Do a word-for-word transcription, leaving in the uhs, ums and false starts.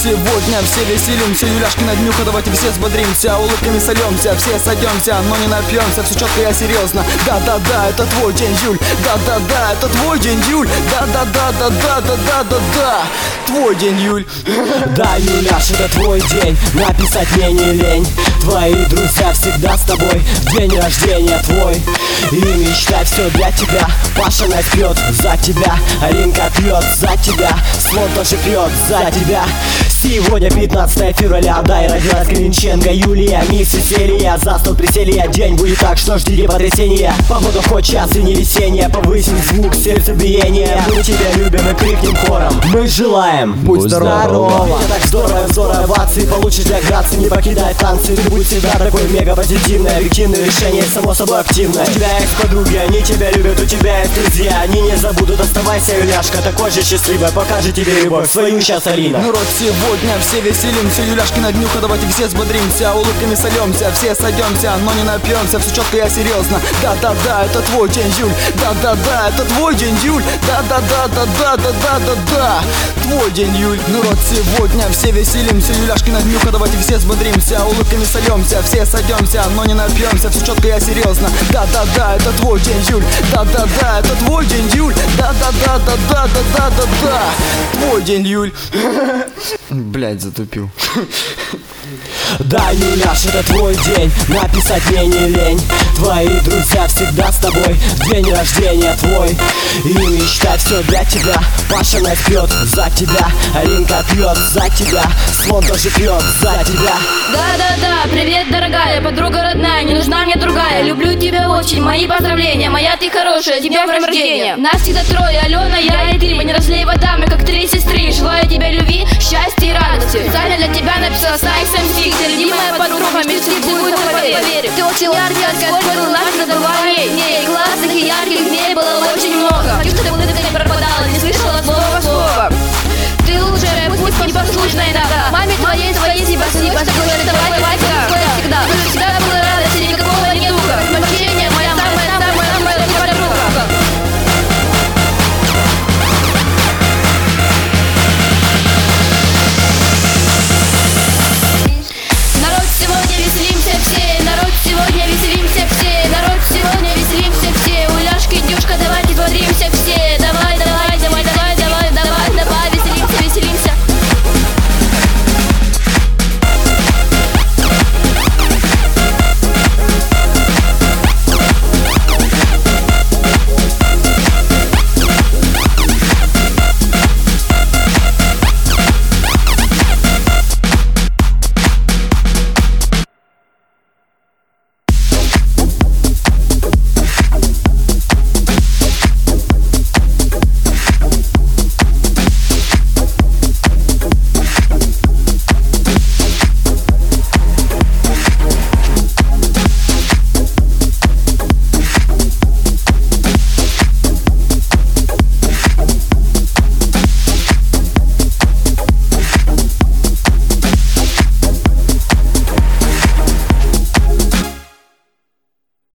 сегодня все веселимся, Юляшки на днюха, давайте все взбодримся. Улыбками сольемся, все сойдемся, но не напьемся, все четко, я серьезно. Да-да-да, это твой день, Юль. Да-да-да, это твой день, Юль. Да-да-да-да-да-да-да-да-да. Твой день, Юль. Да, Юляш, это твой день, написать мне не лень. Твои друзья всегда с тобой, день рождения твой. И мечтай все для тебя. Паша напьет за тебя, Аринка пьет за тебя, Слон тоже пьет за тебя. Сегодня пятнадцатое февраля, да, и родилась Калинченко Юлия, мисс веселья, за стол приселья. День будет так, что ждите потрясения. Погода хоть час и не весенняя, повысим звук сердцебиения. Мы тебя любим и крикнем хором, мы желаем, будь, будь здорова, здорова. Это так здорово, здорово овации получишь для грации, не покидай танцы. Ты будь всегда такой мега позитивный, объективное решение, само собой активное. У тебя есть подруги, они тебя любят, у тебя есть друзья, они не забудут. Оставайся, Юляшка, такой же счастливой, покажет тебе любовь свою сейчас Алина. Ну, рот, сегодня все веселимся, Юляшки на днюха, давайте все взбодримся. Улыбками сольемся, все сойдемся, но не напьемся, все четко, я серьезно. Да-да-да, это твой день, Юль. Да-да-да, это твой день, Юль. Да-да-да-да-да-да-да-да. Твой день, Юль. Ну, рот, сегодня все веселимся, Юляшки на днюха, давайте все взбодримся. Улыбками сольемся, все сойдемся, но не напьемся, все четко, я серьезно. Да-да-да, это твой день, Юль. Да-да-да, это твой день, Юль. Да-да-да-да-да-да-да-да. Твой день, Юль. Блять, затупил. Да, Юляш, это твой день, написать мне не лень. Твои друзья всегда с тобой, день рождения твой. И мечтать все для тебя. Паша напьет за тебя, Аринка пьет за тебя, Слон тоже пьет за тебя. Да-да-да, привет, дорогая, подруга родная, не нужна мне другая. Люблю тебя очень, мои поздравления, моя ты хорошая, тебя днем рождения. Нас всегда трое, Алена, я и ты, мы не разлей вода, мы как три сестры. Желаю тебе любви, счастья и радости. Специально для тебя написала Снайкс эм си. Ты любимая подруга, мечты будут поверить. Ты очень яркая, сколько был нас забывай ней. Классных и ярких дней было очень много. Хочу, чтобы улыбка не пропадала, не слышала слова в слово. Ты лучшая, пусть непослушная иногда.